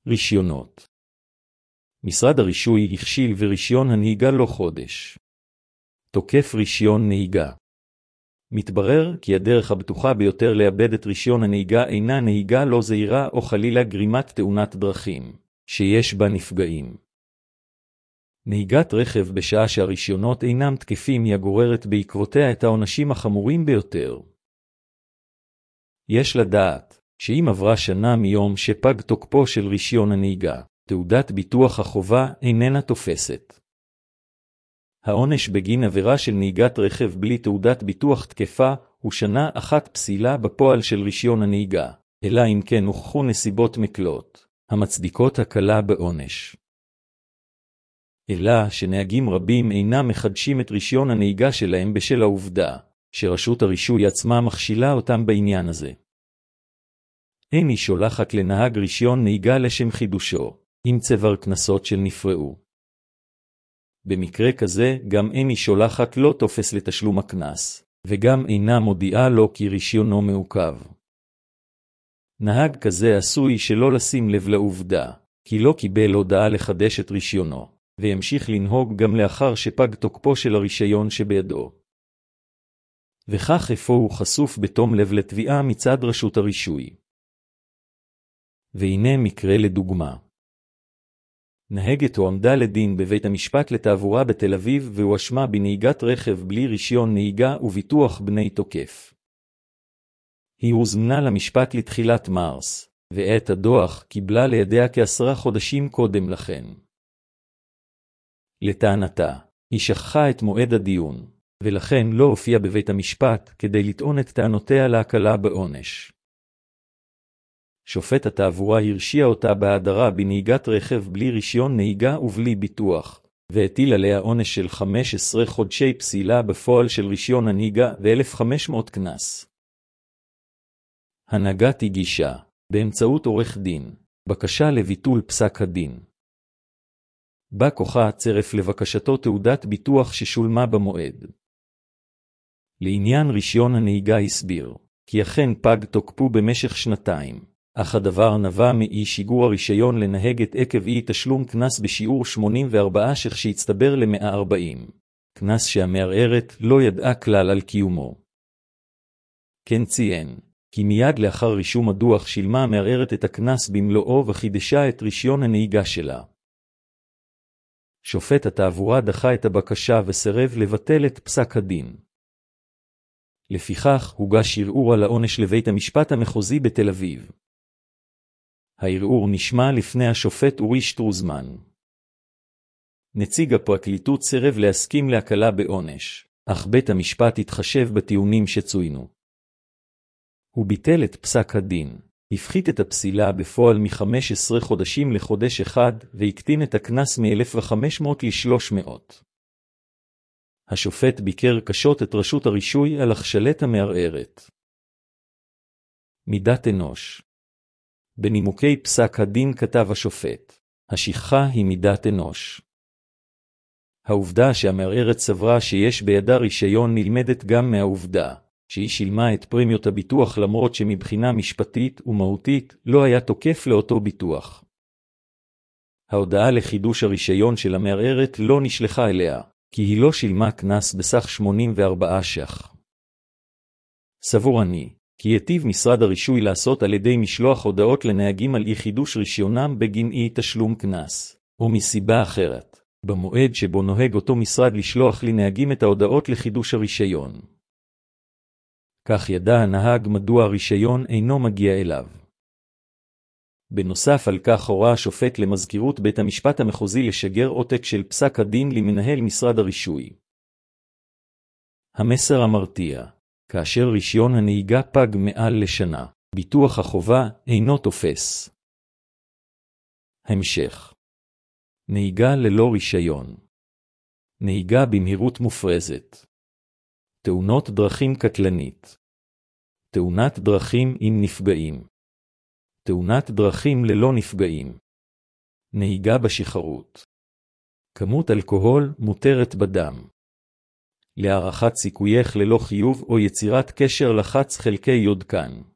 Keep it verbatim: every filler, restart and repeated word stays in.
רישיונות. משרד הרישוי הכשיל ורישיון הנהיגה לא חודש. תוקף רישיון נהיגה. מתברר כי הדרך הבטוחה ביותר לאבד את רישיון הנהיגה אינה נהיגה לא זהירה או חלילה גרימת תאונת דרכים, שיש בה נפגעים. נהיגת רכב בשעה שהרישיונות אינם תקפים היא הגוררת בעקבותיה את העונשים החמורים ביותר. יש לדעת שאם עברה שנה מיום שפג תוקפו של רישיון הנהיגה, תעודת ביטוח החובה איננה תופסת. העונש בגין עבירה של נהיגת רכב בלי תעודת ביטוח תקפה הוא שנה אחת פסילה בפועל של רישיון הנהיגה, אלא אם כן הוכחו נסיבות מקלות, המצדיקות הקלה בעונש. אלא שנהגים רבים אינם מחדשים את רישיון הנהיגה שלהם בשל העובדה שרשות הרישוי עצמה מכשילה אותם בעניין הזה. אין היא שולחת לנהג רישיון נהיגה לשם חידושו, עם צבר קנסות של נפרעו. במקרה כזה גם אין היא שולחת לא תופס לתשלום הקנס, וגם אינה מודיעה לו כי רישיונו מעוכב. נהג כזה עשוי שלא לשים לב לעובדה, כי לא קיבל הודעה לחדש את רישיונו, וימשיך לנהוג גם לאחר שפג תוקפו של הרישיון שבידו. וכך אפוא הוא חשוף בתום לב לתביעה מצד רשות הרישוי. והנה מקרה לדוגמה. נהגת הועמדה לדין בבית המשפט לתעבורה בתל אביב והואשמה בנהיגת רכב בלי רישיון נהיגה וביטוח בני תוקף. היא הוזמנה למשפט לתחילת מרס, ואת הדוח קיבלה לידיה כעשרה חודשים קודם לכן. לטענתה, היא שכחה את מועד הדיון, ולכן לא הופיעה בבית המשפט כדי לטעון את טענותיה להקלה בעונש. שופט התעבורה הרשיע אותה בהדרה בנהיגת רכב בלי רישיון נהיגה ובלי ביטוח, והטיל עליה עונש של חמישה עשר חודשי פסילה בפועל של רישיון הנהיגה ו-אלף וחמש מאות קנס. הנהגת הגישה, באמצעות עורך דין, בקשה לביטול פסק הדין. בא כוחה צרף לבקשתו תעודת ביטוח ששולמה במועד. לעניין רישיון הנהיגה הסביר, כי אכן פג תוקפו במשך שנתיים. אך הדבר נבע מאי שיגור הרישיון לנהגת עקב אי תשלום קנס בשיעור שמונים וארבעה ש"ח שהצטבר ל-מאה וארבעים. קנס שהמערערת לא ידעה כלל על קיומו. כן ציין, כי מיד לאחר רישום הדוח שילמה המערערת את הקנס במלואו וחידשה את רישיון הנהיגה שלה. שופט התעבורה דחה את הבקשה וסירב לבטל את פסק הדין. לפיכך הוגש ערעור על העונש לבית המשפט המחוזי בתל אביב. הערעור נשמע לפני השופט אורי שטרוזמן. נציג הפרקליטות סירב להסכים להקלה בעונש, אך בית המשפט התחשב בטיעונים שצוינו. הוא ביטל את פסק הדין, הפחית את הפסילה בפועל מ-חמישה עשר חודשים לחודש אחד והקטין את הקנס מ-אלף וחמש מאות ל-שלוש מאות. השופט ביקר קשות את רשות הרישוי על הכשלת המערערת. מידת אנוש. בנימוקי פסק הדין כתב השופט, השכחה היא מידת אנוש. העובדה שהמערערת סברה שיש בידה רישיון נלמדת גם מהעובדה שהיא שילמה את פרמיות הביטוח למרות שמבחינה משפטית ומהותית לא היה תוקף לאותו ביטוח. ההודעה לחידוש הרישיון של המערערת לא נשלחה אליה, כי היא לא שילמה קנס בסך שמונים וארבעה ש"ח. סבור אני, כי יטיב משרד הרישוי לעשות על ידי משלוח הודעות לנהגים על אי חידוש רישיונם בגין אי תשלום קנס, או מסיבה אחרת, במועד שבו נוהג אותו משרד לשלוח לנהגים את ההודעות לחידוש הרישיון. כך ידע הנהג מדוע הרישיון אינו מגיע אליו. בנוסף על כך הורה השופט למזכירות בית המשפט המחוזי לשגר עותק של פסק הדין למנהל משרד הרישוי. המסר המרתיע, כאשר רישיון הנהיגה פג מעל לשנה, ביטוח החובה אינו תופס. המשך. נהיגה ללא רישיון. נהיגה במהירות מופרזת. תאונות דרכים קטלנית. תאונת דרכים עם נפגעים. תאונת דרכים ללא נפגעים. נהיגה בשכרות. כמות אלכוהול מותרת בדם. להערכת סיכוייך ללא חיוב או יצירת קשר לחץ חלקי יודקן.